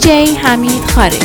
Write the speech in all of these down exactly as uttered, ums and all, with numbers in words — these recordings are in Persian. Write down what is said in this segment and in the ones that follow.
دیجی حمید خارجی.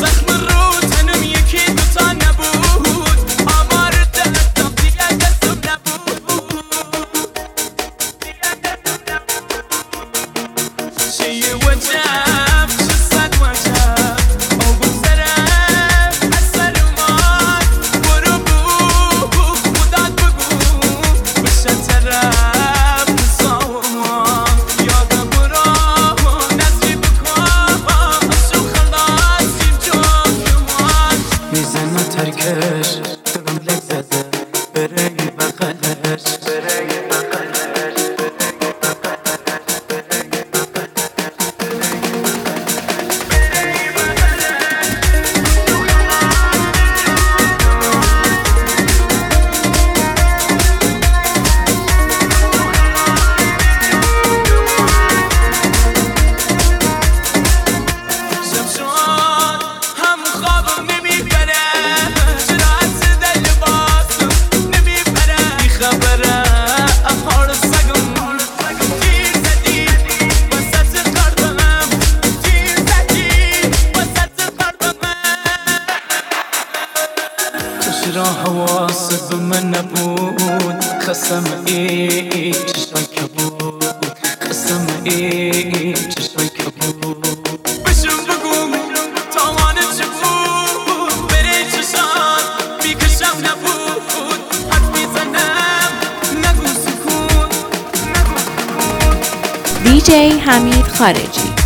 چرا حواست به من نبود؟ قسم ای چشای کبود، قسم ای چشای کبود. بشم بگو تاوانه چه بود؟ بره چشات بیکشم نبود. حرف میزنم نگو سکون، نگو سکون. دیجی حمید خارجی.